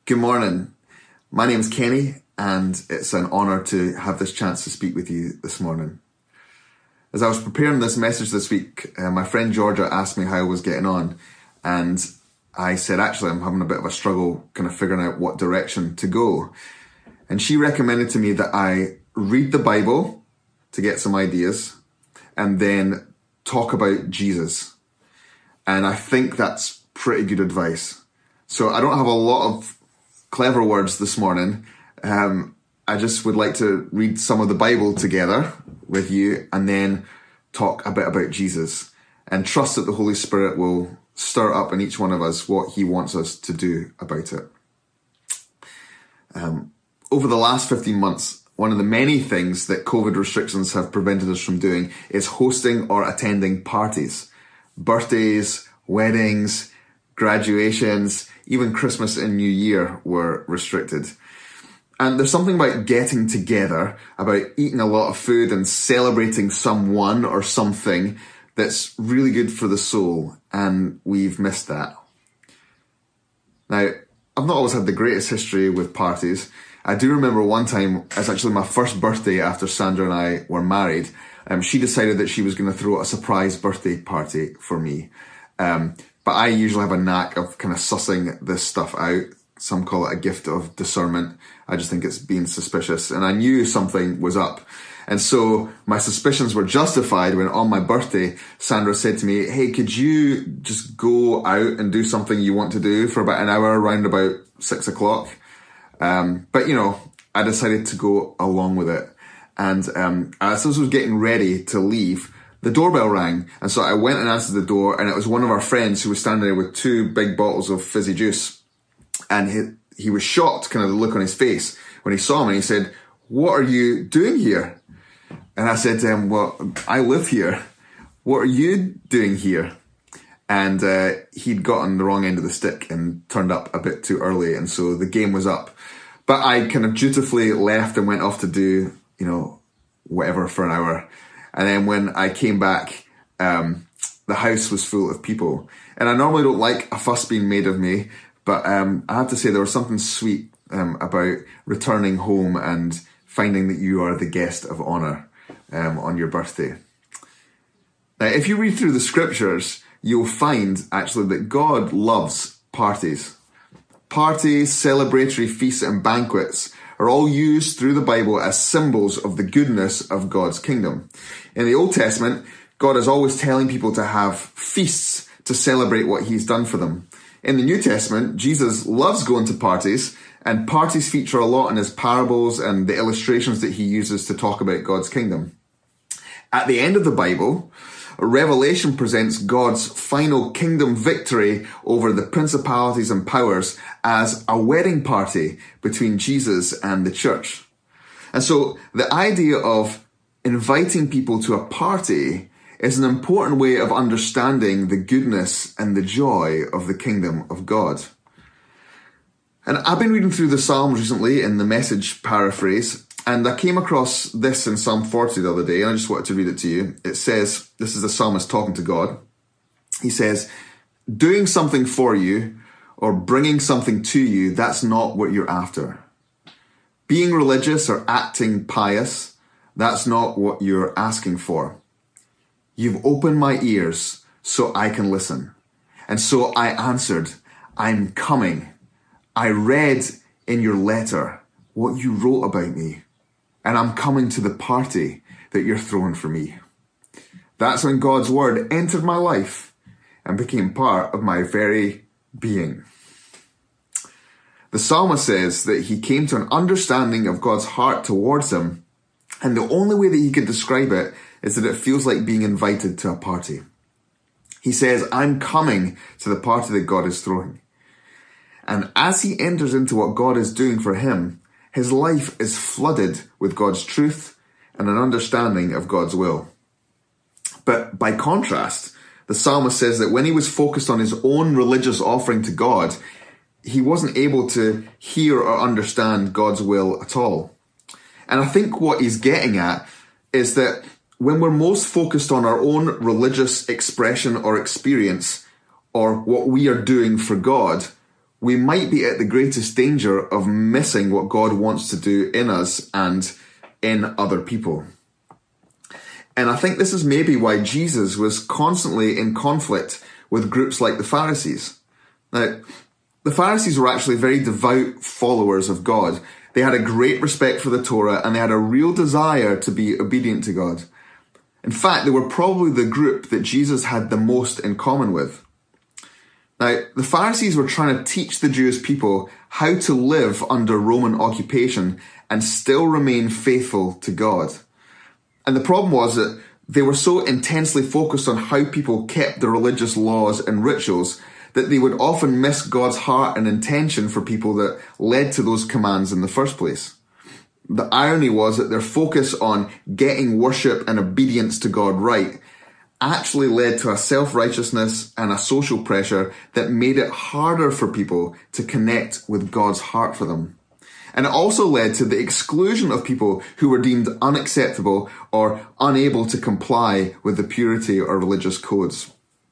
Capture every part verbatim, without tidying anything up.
Good morning. My name is Kenny, and it's an honour to have this chance to speak with you this morning. As I was preparing this message this week, uh, my friend Georgia asked me how I was getting on, and I said, actually, I'm having a bit of a struggle kind of figuring out what direction to go. And she recommended to me that I read the Bible to get some ideas, and then talk about Jesus. And I think that's pretty good advice. So I don't have a lot of clever words this morning. Um, I just would like to read some of the Bible together with you and then talk a bit about Jesus and trust that the Holy Spirit will stir up in each one of us what he wants us to do about it. Um, over the last fifteen months, one of the many things that COVID restrictions have prevented us from doing is hosting or attending parties. Birthdays, weddings, graduations, even Christmas and New Year were restricted. And there's something about getting together, about eating a lot of food and celebrating someone or something that's really good for the soul, and we've missed that. Now, I've not always had the greatest history with parties. I do remember one time, it's actually my first birthday after Sandra and I were married, um, she decided that she was going to throw a surprise birthday party for me. Um, But I usually have a knack of kind of sussing this stuff out. Some call it a gift of discernment. I just think it's being suspicious. And I knew something was up. And so my suspicions were justified when on my birthday, Sandra said to me, hey, could you just go out and do something you want to do for about an hour around about six o'clock? Um, but, you know, I decided to go along with it. And um, as I was getting ready to leave, the doorbell rang, and so I went and answered the door, and it was one of our friends who was standing there with two big bottles of fizzy juice. And he, he was shocked, kind of the look on his face, when he saw me. He said, what are you doing here? And I said to him, well, I live here. What are you doing here? And uh, he'd gotten the wrong end of the stick and turned up a bit too early, and so the game was up. But I kind of dutifully left and went off to do, you know, whatever for an hour. And then when I came back, um, the house was full of people. And I normally don't like a fuss being made of me, but um, I have to say there was something sweet um, about returning home and finding that you are the guest of honour um, on your birthday. Now, if you read through the scriptures, you'll find actually that God loves parties. Parties, celebratory feasts and banquets are all used through the Bible as symbols of the goodness of God's kingdom. In the Old Testament, God is always telling people to have feasts to celebrate what he's done for them. In the New Testament, Jesus loves going to parties, and parties feature a lot in his parables and the illustrations that he uses to talk about God's kingdom. At the end of the Bible, Revelation presents God's final kingdom victory over the principalities and powers as a wedding party between Jesus and the church. And so the idea of inviting people to a party is an important way of understanding the goodness and the joy of the kingdom of God. And I've been reading through the Psalms recently in the Message paraphrase, and I came across this in Psalm forty the other day, and I just wanted to read it to you. It says, this is the psalmist talking to God. He says, doing something for you or bringing something to you, that's not what you're after. Being religious or acting pious, that's not what you're asking for. You've opened my ears so I can listen. And so I answered, I'm coming. I read in your letter what you wrote about me. And I'm coming to the party that you're throwing for me. That's when God's word entered my life and became part of my very being. The psalmist says that he came to an understanding of God's heart towards him, and the only way that he could describe it is that it feels like being invited to a party. He says, I'm coming to the party that God is throwing. And as he enters into what God is doing for him, his life is flooded with God's truth and an understanding of God's will. But by contrast, the psalmist says that when he was focused on his own religious offering to God, he wasn't able to hear or understand God's will at all. And I think what he's getting at is that when we're most focused on our own religious expression or experience, or what we are doing for God, we might be at the greatest danger of missing what God wants to do in us and in other people. And I think this is maybe why Jesus was constantly in conflict with groups like the Pharisees. Now, the Pharisees were actually very devout followers of God. They had a great respect for the Torah and they had a real desire to be obedient to God. In fact, they were probably the group that Jesus had the most in common with. Now, the Pharisees were trying to teach the Jewish people how to live under Roman occupation and still remain faithful to God. And the problem was that they were so intensely focused on how people kept the religious laws and rituals that they would often miss God's heart and intention for people that led to those commands in the first place. The irony was that their focus on getting worship and obedience to God right actually led to a self-righteousness and a social pressure that made it harder for people to connect with God's heart for them. And it also led to the exclusion of people who were deemed unacceptable or unable to comply with the purity or religious codes.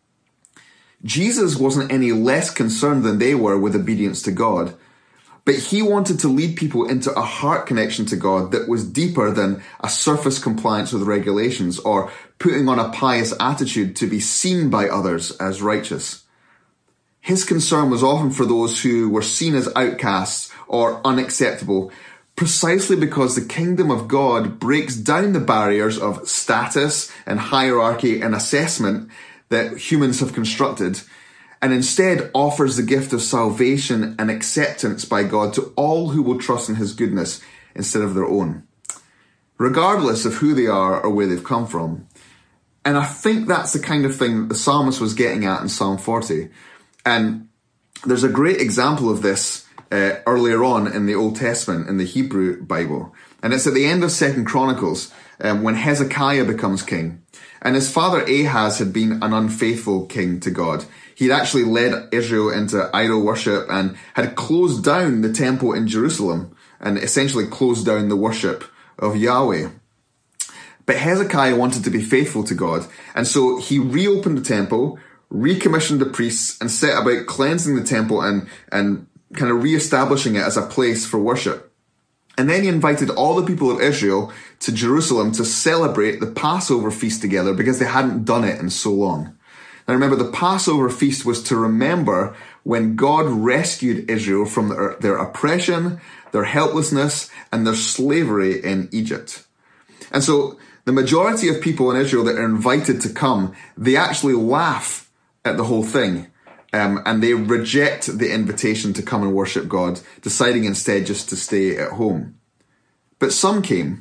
Jesus wasn't any less concerned than they were with obedience to God, but he wanted to lead people into a heart connection to God that was deeper than a surface compliance with regulations or putting on a pious attitude to be seen by others as righteous. His concern was often for those who were seen as outcasts or unacceptable, precisely because the kingdom of God breaks down the barriers of status and hierarchy and assessment that humans have constructed, and instead offers the gift of salvation and acceptance by God to all who will trust in his goodness instead of their own, regardless of who they are or where they've come from. And I think that's the kind of thing that the psalmist was getting at in Psalm forty. And there's a great example of this uh, earlier on in the Old Testament, in the Hebrew Bible. And it's at the end of Second Chronicles, um, when Hezekiah becomes king. And his father Ahaz had been an unfaithful king to God. He'd actually led Israel into idol worship and had closed down the temple in Jerusalem and essentially closed down the worship of Yahweh. But Hezekiah wanted to be faithful to God, and so he reopened the temple, recommissioned the priests, and set about cleansing the temple and, and kind of re-establishing it as a place for worship. And then he invited all the people of Israel to Jerusalem to celebrate the Passover feast together because they hadn't done it in so long. Now remember, the Passover feast was to remember when God rescued Israel from their, their oppression, their helplessness, and their slavery in Egypt. And so the majority of people in Israel that are invited to come, they actually laugh at the whole thing. Um, and they reject the invitation to come and worship God, deciding instead just to stay at home. But some came.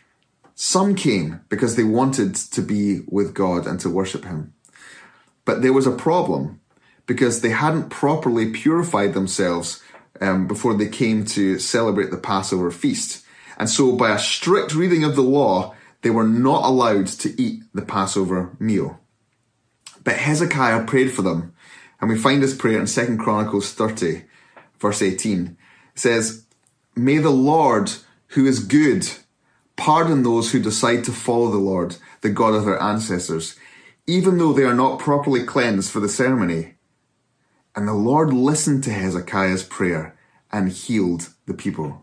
Some came because they wanted to be with God and to worship him. But there was a problem because they hadn't properly purified themselves um, before they came to celebrate the Passover feast. And so by a strict reading of the law, they were not allowed to eat the Passover meal. But Hezekiah prayed for them. And we find this prayer in Second Chronicles thirty, verse eighteen. It says, "May the Lord, who is good, pardon those who decide to follow the Lord, the God of their ancestors, even though they are not properly cleansed for the ceremony." And the Lord listened to Hezekiah's prayer and healed the people.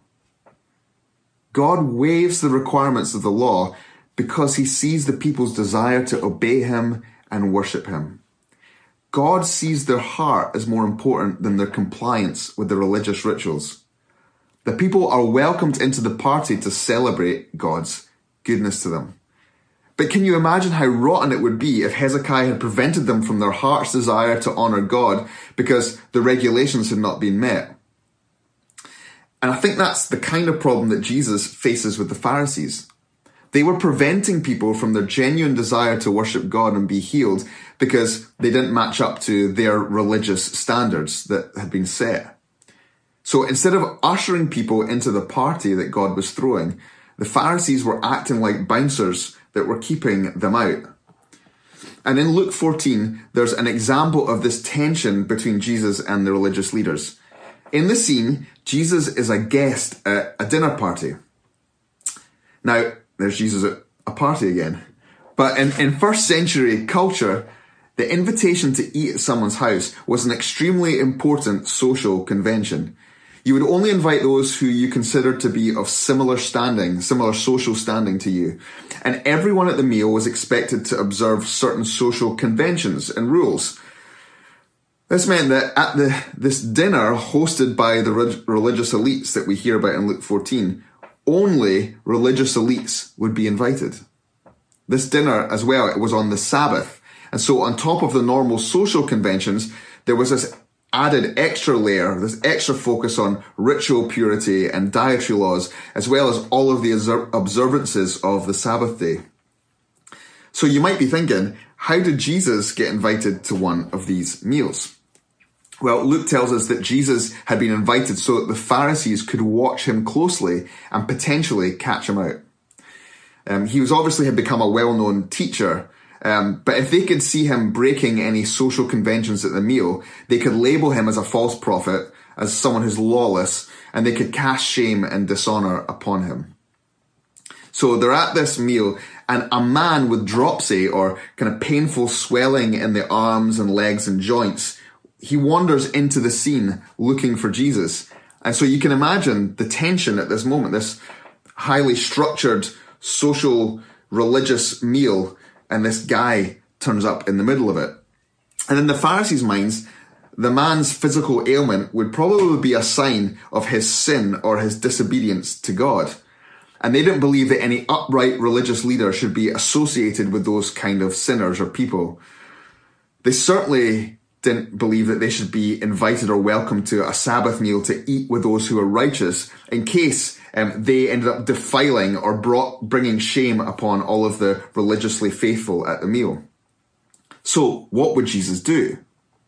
God waives the requirements of the law because he sees the people's desire to obey him and worship him. God sees their heart as more important than their compliance with the religious rituals. The people are welcomed into the party to celebrate God's goodness to them. But can you imagine how rotten it would be if Hezekiah had prevented them from their heart's desire to honour God because the regulations had not been met? And I think that's the kind of problem that Jesus faces with the Pharisees. They were preventing people from their genuine desire to worship God and be healed because they didn't match up to their religious standards that had been set. So instead of ushering people into the party that God was throwing, the Pharisees were acting like bouncers that were keeping them out. And in Luke fourteen, there's an example of this tension between Jesus and the religious leaders. In the scene, Jesus is a guest at a dinner party. Now, there's Jesus at a party again. But in, in first century culture, The invitation to eat at someone's house was an extremely important social convention. You would only invite those who you considered to be of similar standing, similar social standing to you. And everyone at the meal was expected to observe certain social conventions and rules. This meant that at the, this dinner hosted by the re- religious elites that we hear about in Luke fourteen, only religious elites would be invited. This dinner as well, it was on the Sabbath. And so on top of the normal social conventions, there was this added extra layer, this extra focus on ritual purity and dietary laws, as well as all of the observances of the Sabbath day. So you might be thinking, how did Jesus get invited to one of these meals? Well, Luke tells us that Jesus had been invited so that the Pharisees could watch him closely and potentially catch him out. Um, he was obviously had become a well-known teacher, Um, but if they could see him breaking any social conventions at the meal, they could label him as a false prophet, as someone who's lawless, and they could cast shame and dishonor upon him. So they're at this meal, and a man with dropsy, or kind of painful swelling in the arms and legs and joints, he wanders into the scene looking for Jesus. And so you can imagine the tension at this moment, this highly structured social religious meal, and this guy turns up in the middle of it. And in the Pharisees' minds, the man's physical ailment would probably be a sign of his sin or his disobedience to God. And they didn't believe that any upright religious leader should be associated with those kind of sinners or people. They certainly didn't believe that they should be invited or welcomed to a Sabbath meal to eat with those who are righteous, in case um, they ended up defiling or brought, bringing shame upon all of the religiously faithful at the meal. So what would Jesus do?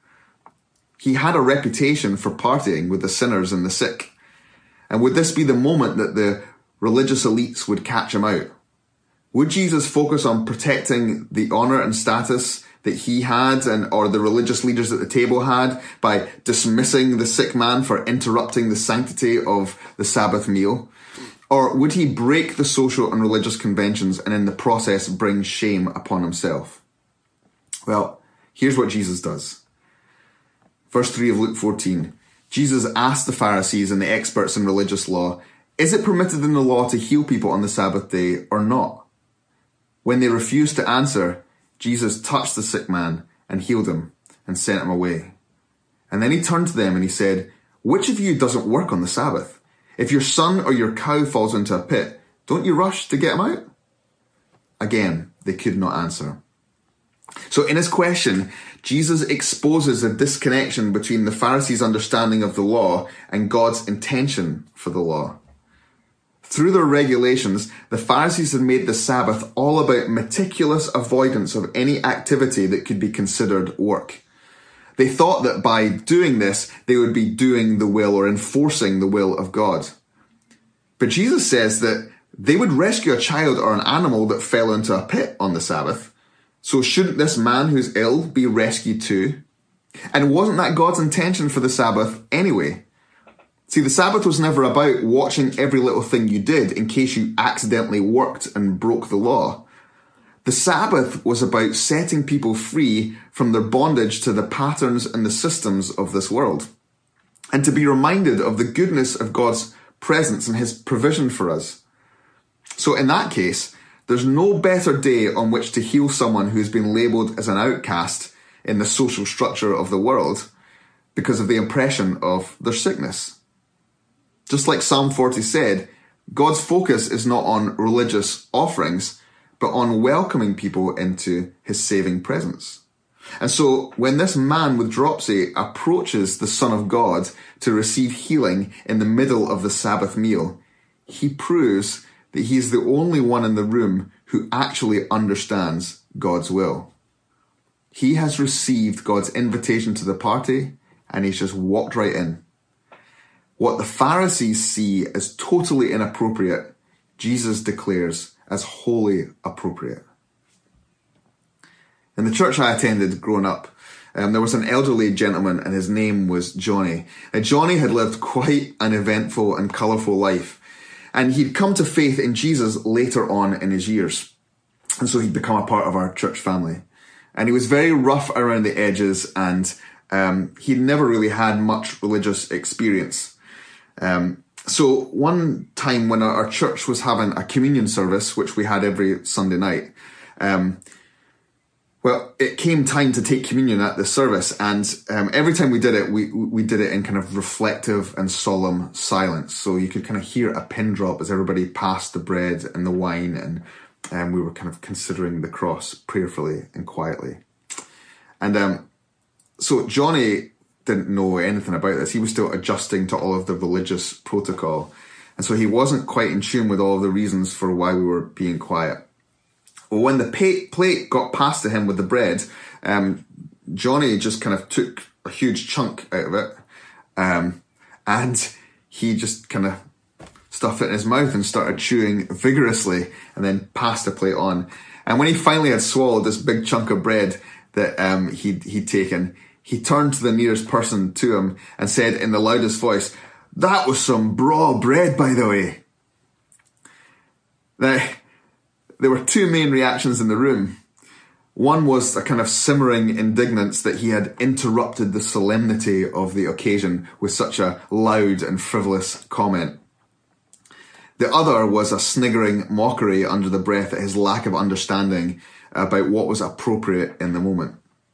He had a reputation for partying with the sinners and the sick. And would this be the moment that the religious elites would catch him out? Would Jesus focus on protecting the honor and status that he had and or the religious leaders at the table had by dismissing the sick man for interrupting the sanctity of the Sabbath meal? Or would he break the social and religious conventions and in the process bring shame upon himself? Well, here's what Jesus does. Verse three of Luke fourteen, Jesus asked the Pharisees and the experts in religious law, "Is it permitted in the law to heal people on the Sabbath day or not?" When they refused to answer, Jesus touched the sick man and healed him and sent him away. And then he turned to them and he said, "Which of you doesn't work on the Sabbath? If your son or your cow falls into a pit, don't you rush to get him out?" Again, they could not answer. So in his question, Jesus exposes a disconnection between the Pharisees' understanding of the law and God's intention for the law. Through their regulations, the Pharisees had made the Sabbath all about meticulous avoidance of any activity that could be considered work. They thought that by doing this, they would be doing the will or enforcing the will of God. But Jesus says that they would rescue a child or an animal that fell into a pit on the Sabbath. So shouldn't this man who's ill be rescued too? And wasn't that God's intention for the Sabbath anyway? See, the Sabbath was never about watching every little thing you did in case you accidentally worked and broke the law. The Sabbath was about setting people free from their bondage to the patterns and the systems of this world, and to be reminded of the goodness of God's presence and his provision for us. So in that case, there's no better day on which to heal someone who's been labelled as an outcast in the social structure of the world because of the impression of their sickness. Just like Psalm forty said, God's focus is not on religious offerings, but on welcoming people into his saving presence. And so when this man with dropsy approaches the Son of God to receive healing in the middle of the Sabbath meal, he proves that he is the only one in the room who actually understands God's will. He has received God's invitation to the party, and he's just walked right in. What the Pharisees see as totally inappropriate, Jesus declares as wholly appropriate. In the church I attended growing up, um, there was an elderly gentleman and his name was Johnny. Now, Johnny had lived quite an eventful and colourful life, and he'd come to faith in Jesus later on in his years. And so he'd become a part of our church family. And he was very rough around the edges, and um, he'd never really had much religious experience. Um, so one time when our church was having a communion service, which we had every Sunday night, um, well, it came time to take communion at the service, and um, every time we did it, we we did it in kind of reflective and solemn silence. So you could kind of hear a pin drop as everybody passed the bread and the wine, and um, we were kind of considering the cross prayerfully and quietly. And um, so Johnny didn't know anything about this. He was still adjusting to all of the religious protocol, and so he wasn't quite in tune with all of the reasons for why we were being quiet. Well, when the plate got passed to him with the bread, um, Johnny just kind of took a huge chunk out of it, um, and he just kind of stuffed it in his mouth and started chewing vigorously, and then passed the plate on. And when he finally had swallowed this big chunk of bread that um, he'd, he'd taken, he turned to the nearest person to him and said in the loudest voice, "That was some braw bread, by the way." Now, there were two main reactions in the room. One was a kind of simmering indignance that he had interrupted the solemnity of the occasion with such a loud and frivolous comment. The other was a sniggering mockery under the breath at his lack of understanding about what was appropriate in the moment.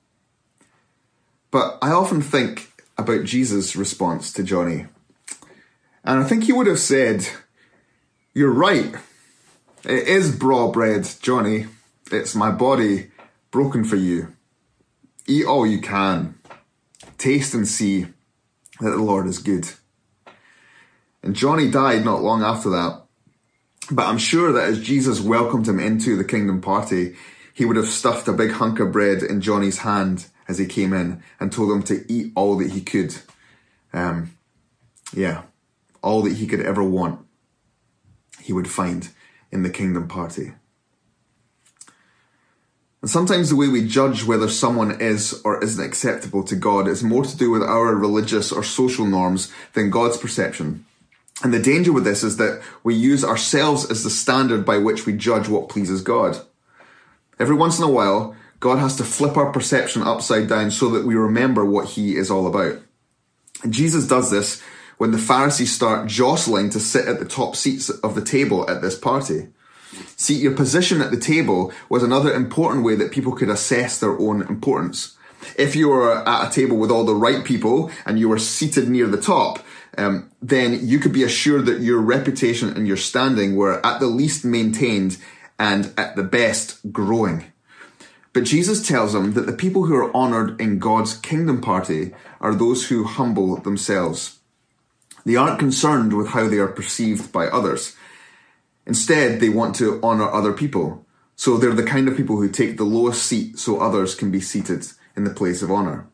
But I often think about Jesus' response to Johnny, and I think he would have said, "You're right. It is braw bread, Johnny. It's my body broken for you. Eat all you can. Taste and see that the Lord is good." And Johnny died not long after that. But I'm sure that as Jesus welcomed him into the kingdom party, he would have stuffed a big hunk of bread in Johnny's hand as he came in and told him to eat all that he could. Um, yeah, all that he could ever want, he would find in the kingdom party. And sometimes the way we judge whether someone is or isn't acceptable to God is more to do with our religious or social norms than God's perception. And the danger with this is that we use ourselves as the standard by which we judge what pleases God. Every once in a while, God has to flip our perception upside down so that we remember what he is all about. And Jesus does this when the Pharisees start jostling to sit at the top seats of the table at this party. See, your position at the table was another important way that people could assess their own importance. If you were at a table with all the right people and you were seated near the top, um, then you could be assured that your reputation and your standing were at the least maintained and at the best growing. But Jesus tells them that the people who are honoured in God's kingdom party are those who humble themselves. They aren't concerned with how they are perceived by others. Instead, they want to honour other people. So they're the kind of people who take the lowest seat so others can be seated in the place of honour.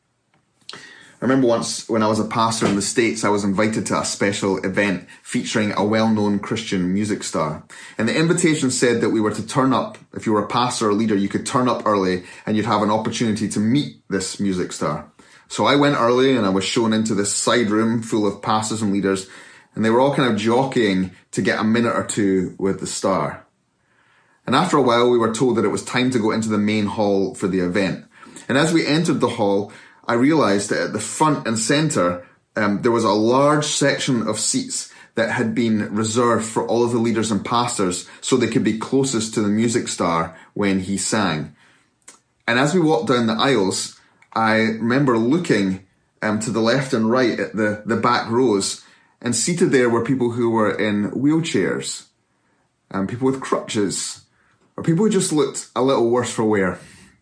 I remember once when I was a pastor in the States, I was invited to a special event featuring a well-known Christian music star. And the invitation said that we were to turn up. If you were a pastor or leader, you could turn up early and you'd have an opportunity to meet this music star. So I went early and I was shown into this side room full of pastors and leaders, and they were all kind of jockeying to get a minute or two with the star. And after a while, we were told that it was time to go into the main hall for the event. And as we entered the hall, I realised that at the front and centre, um, there was a large section of seats that had been reserved for all of the leaders and pastors so they could be closest to the music star when he sang. And as we walked down the aisles, I remember looking um, to the left and right at the, the back rows, and seated there were people who were in wheelchairs, and people with crutches, or people who just looked a little worse for wear.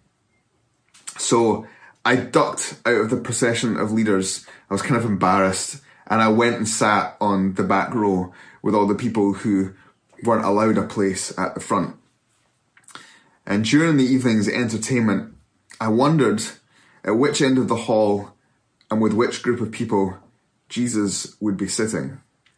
So I ducked out of the procession of leaders. I was kind of embarrassed, and I went and sat on the back row with all the people who weren't allowed a place at the front. And during the evening's entertainment, I wondered at which end of the hall and with which group of people Jesus would be sitting.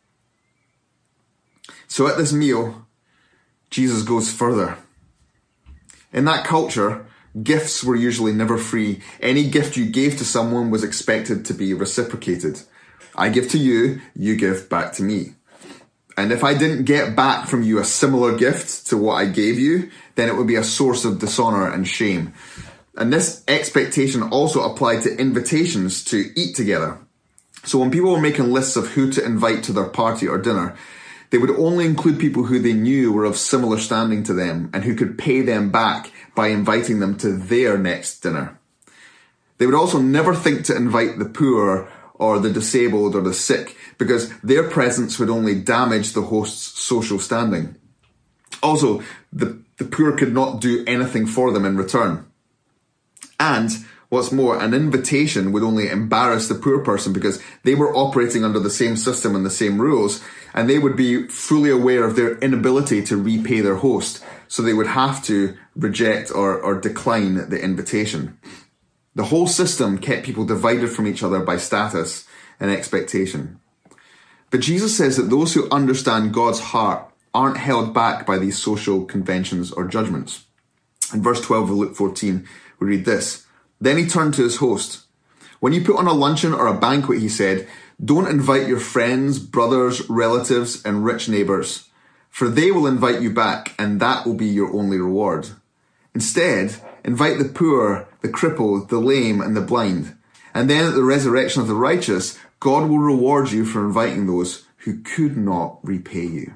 So at this meal, Jesus goes further. In that culture, gifts were usually never free. Any gift you gave to someone was expected to be reciprocated. I give to you, you give back to me. And if I didn't get back from you a similar gift to what I gave you, then it would be a source of dishonour and shame. And this expectation also applied to invitations to eat together. So when people were making lists of who to invite to their party or dinner, they would only include people who they knew were of similar standing to them and who could pay them back by inviting them to their next dinner. They would also never think to invite the poor or the disabled or the sick, because their presence would only damage the host's social standing. Also, the, the poor could not do anything for them in return. And what's more, an invitation would only embarrass the poor person because they were operating under the same system and the same rules, and they would be fully aware of their inability to repay their host, so they would have to reject or, or decline the invitation. The whole system kept people divided from each other by status and expectation. But Jesus says that those who understand God's heart aren't held back by these social conventions or judgments. In verse twelve of Luke fourteen, we read this. Then he turned to his host. When you put on a luncheon or a banquet, he said, don't invite your friends, brothers, relatives, and rich neighbours, for they will invite you back, and that will be your only reward. Instead, invite the poor, the crippled, the lame, and the blind. And then at the resurrection of the righteous, God will reward you for inviting those who could not repay you.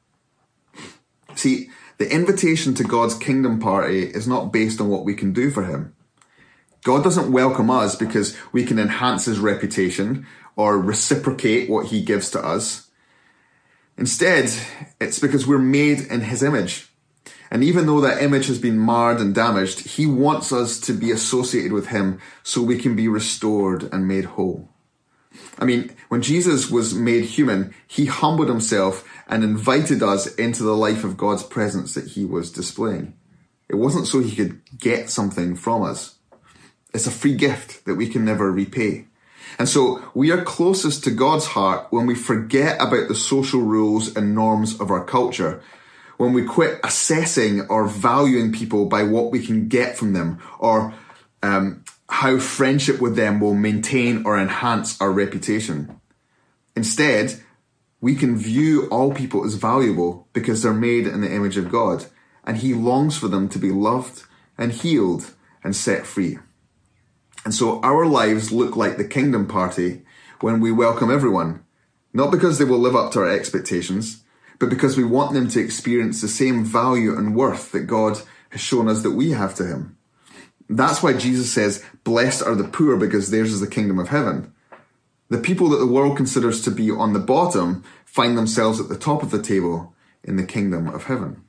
See, the invitation to God's kingdom party is not based on what we can do for him. God doesn't welcome us because we can enhance his reputation or reciprocate what he gives to us. Instead, it's because we're made in his image. And even though that image has been marred and damaged, he wants us to be associated with him so we can be restored and made whole. I mean, when Jesus was made human, he humbled himself and invited us into the life of God's presence that he was displaying. It wasn't so he could get something from us. It's a free gift that we can never repay. And so we are closest to God's heart when we forget about the social rules and norms of our culture, when we quit assessing or valuing people by what we can get from them, or um, how friendship with them will maintain or enhance our reputation. Instead, we can view all people as valuable because they're made in the image of God, and he longs for them to be loved and healed and set free. And so our lives look like the kingdom party when we welcome everyone, not because they will live up to our expectations, but because we want them to experience the same value and worth that God has shown us that we have to him. That's why Jesus says, blessed are the poor because theirs is the kingdom of heaven. The people that the world considers to be on the bottom find themselves at the top of the table in the kingdom of heaven.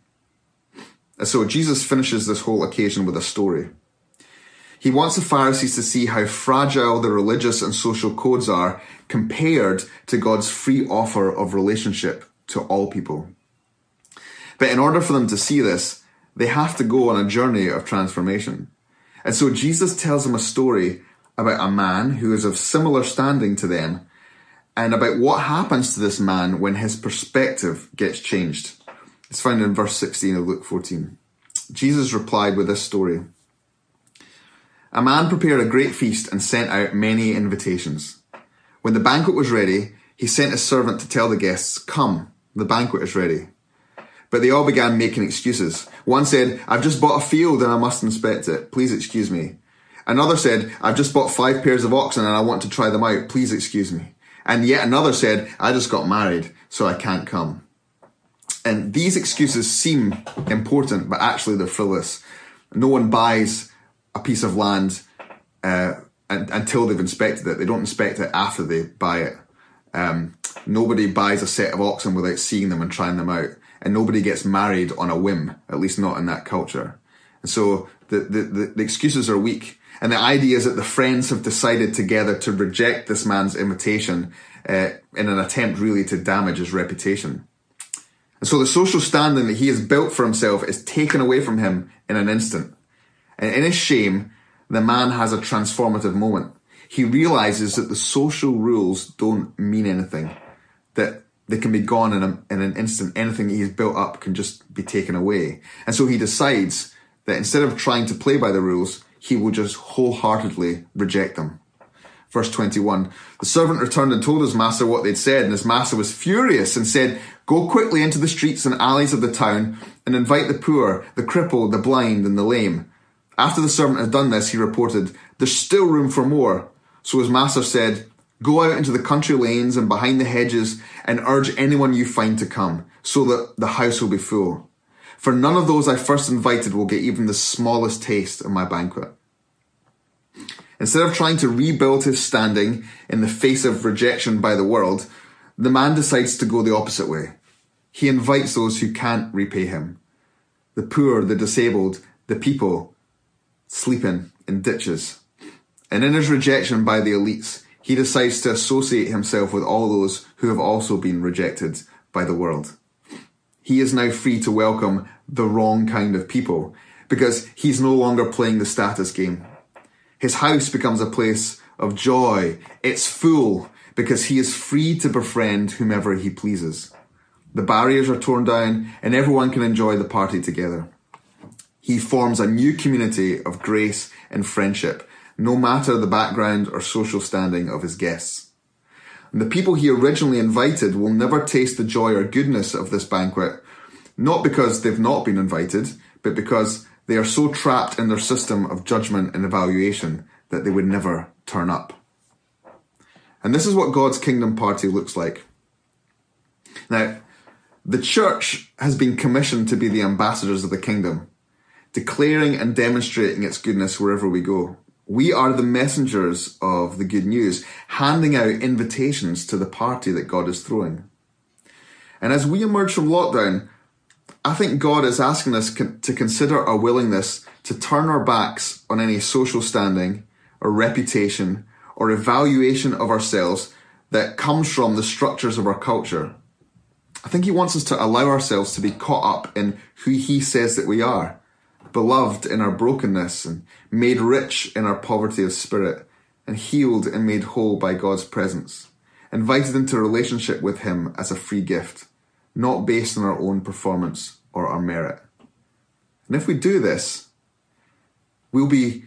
And so Jesus finishes this whole occasion with a story. He wants the Pharisees to see how fragile the religious and social codes are compared to God's free offer of relationship to all people. But in order for them to see this, they have to go on a journey of transformation. And so Jesus tells them a story about a man who is of similar standing to them and about what happens to this man when his perspective gets changed. It's found in verse sixteen of Luke fourteen. Jesus replied with this story. A man prepared a great feast and sent out many invitations. When the banquet was ready, he sent a servant to tell the guests, come, the banquet is ready. But they all began making excuses. One said, I've just bought a field and I must inspect it. Please excuse me. Another said, I've just bought five pairs of oxen and I want to try them out. Please excuse me. And yet another said, I just got married, so I can't come. And these excuses seem important, but actually they're frivolous. No one buys a piece of land uh, and, until they've inspected it. They don't inspect it after they buy it. Um, nobody buys a set of oxen without seeing them and trying them out. And nobody gets married on a whim, at least not in that culture. And so the, the, the, the excuses are weak. And the idea is that the friends have decided together to reject this man's invitation uh, in an attempt really to damage his reputation. And so the social standing that he has built for himself is taken away from him in an instant. And in his shame, the man has a transformative moment. He realizes that the social rules don't mean anything, that they can be gone in, a, in an instant. Anything he's built up can just be taken away. And so he decides that instead of trying to play by the rules, he will just wholeheartedly reject them. Verse twenty-one, the servant returned and told his master what they'd said, and his master was furious and said, go quickly into the streets and alleys of the town and invite the poor, the crippled, the blind, and the lame. After the servant had done this, he reported, "There's still room for more." So his master said, "Go out into the country lanes and behind the hedges and urge anyone you find to come, so that the house will be full. For none of those I first invited will get even the smallest taste of my banquet." Instead of trying to rebuild his standing in the face of rejection by the world, the man decides to go the opposite way. He invites those who can't repay him. The poor, the disabled, the people sleeping in ditches. And in his rejection by the elites, he decides to associate himself with all those who have also been rejected by the world. He is now free to welcome the wrong kind of people because he's no longer playing the status game. His house becomes a place of joy. It's full because he is free to befriend whomever he pleases. The barriers are torn down and everyone can enjoy the party together. He forms a new community of grace and friendship, no matter the background or social standing of his guests. And the people he originally invited will never taste the joy or goodness of this banquet, not because they've not been invited, but because they are so trapped in their system of judgment and evaluation that they would never turn up. And this is what God's kingdom party looks like. Now, the church has been commissioned to be the ambassadors of the kingdom, declaring and demonstrating its goodness wherever we go. We are the messengers of the good news, handing out invitations to the party that God is throwing. And as we emerge from lockdown, I think God is asking us to consider our willingness to turn our backs on any social standing or reputation or evaluation of ourselves that comes from the structures of our culture. I think he wants us to allow ourselves to be caught up in who he says that we are. Beloved in our brokenness and made rich in our poverty of spirit and healed and made whole by God's presence, invited into a relationship with him as a free gift, not based on our own performance or our merit. And if we do this, we'll be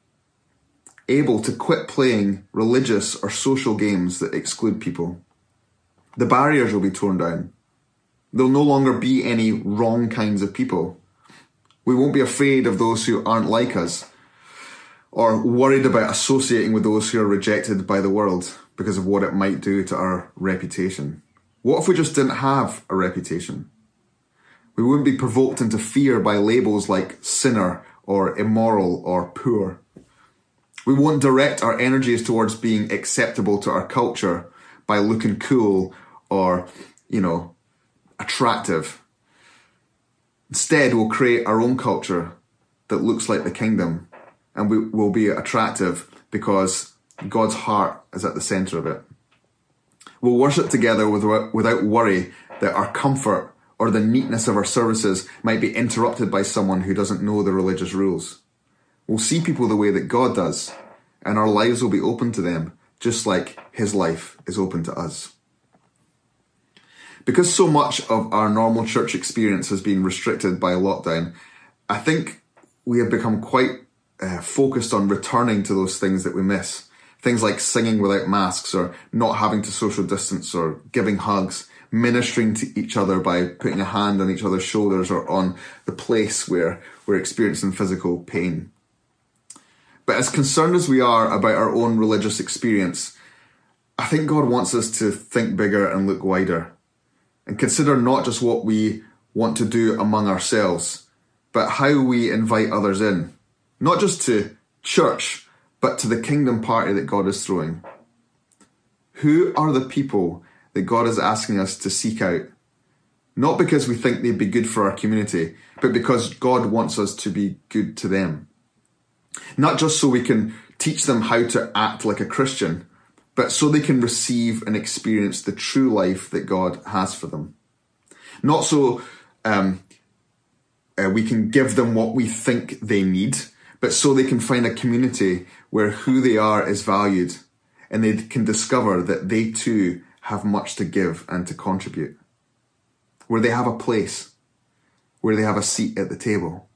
able to quit playing religious or social games that exclude people. The barriers will be torn down. There'll no longer be any wrong kinds of people. We won't be afraid of those who aren't like us or worried about associating with those who are rejected by the world because of what it might do to our reputation. What if we just didn't have a reputation? We wouldn't be provoked into fear by labels like sinner or immoral or poor. We won't direct our energies towards being acceptable to our culture by looking cool or, you know, attractive. Instead, we'll create our own culture that looks like the kingdom, and we will be attractive because God's heart is at the centre of it. We'll worship together without worry that our comfort or the neatness of our services might be interrupted by someone who doesn't know the religious rules. We'll see people the way that God does, and our lives will be open to them, just like his life is open to us. Because so much of our normal church experience has been restricted by lockdown, I think we have become quite uh, focused on returning to those things that we miss. Things like singing without masks or not having to social distance or giving hugs, ministering to each other by putting a hand on each other's shoulders or on the place where we're experiencing physical pain. But as concerned as we are about our own religious experience, I think God wants us to think bigger and look wider. And consider not just what we want to do among ourselves, but how we invite others in. Not just to church, but to the kingdom party that God is throwing. Who are the people that God is asking us to seek out? Not because we think they'd be good for our community, but because God wants us to be good to them. Not just so we can teach them how to act like a Christian, but so they can receive and experience the true life that God has for them. Not so um, uh, we can give them what we think they need, but so they can find a community where who they are is valued and they can discover that they too have much to give and to contribute. Where they have a place, where they have a seat at the table.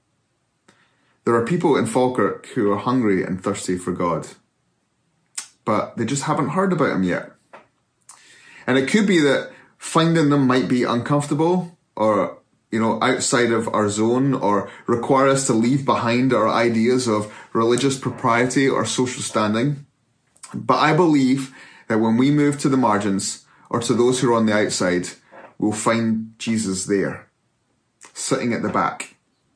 There are people in Falkirk who are hungry and thirsty for God, but they just haven't heard about him yet. And it could be that finding them might be uncomfortable or you know, outside of our zone or require us to leave behind our ideas of religious propriety or social standing. But I believe that when we move to the margins or to those who are on the outside, we'll find Jesus there, sitting at the back.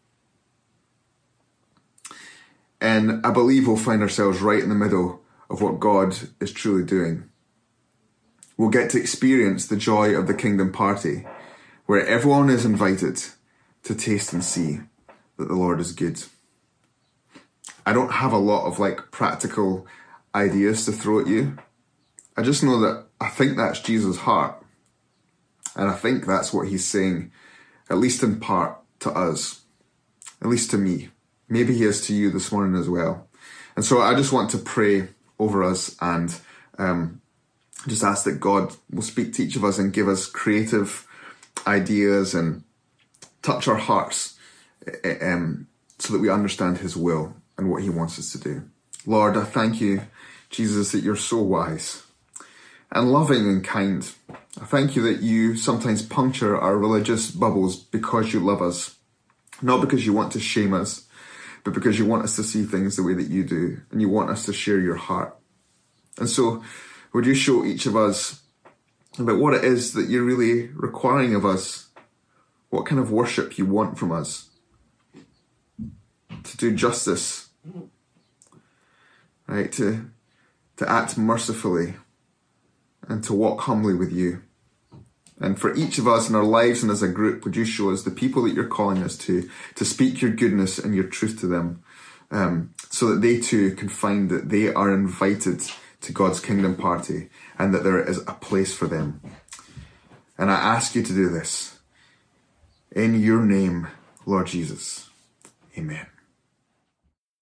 And I believe we'll find ourselves right in the middle of what God is truly doing. We'll get to experience the joy of the kingdom party, where everyone is invited to taste and see that the Lord is good. I don't have a lot of like practical ideas to throw at you. I just know that I think that's Jesus' heart. And I think that's what he's saying, at least in part, to us, at least to me. Maybe he is to you this morning as well. And so I just want to pray over us and um, just ask that God will speak to each of us and give us creative ideas and touch our hearts um, so that we understand his will and what he wants us to do. Lord, I thank you, Jesus, that you're so wise and loving and kind. I thank you that you sometimes puncture our religious bubbles because you love us, not because you want to shame us, but because you want us to see things the way that you do, and you want us to share your heart. And so, would you show each of us about what it is that you're really requiring of us, what kind of worship you want from us, to do justice, right, to, to act mercifully, and to walk humbly with you. And for each of us in our lives and as a group, would you show us the people that you're calling us to, to speak your goodness and your truth to them, um, so that they too can find that they are invited to God's kingdom party and that there is a place for them. And I ask you to do this in your name, Lord Jesus. Amen.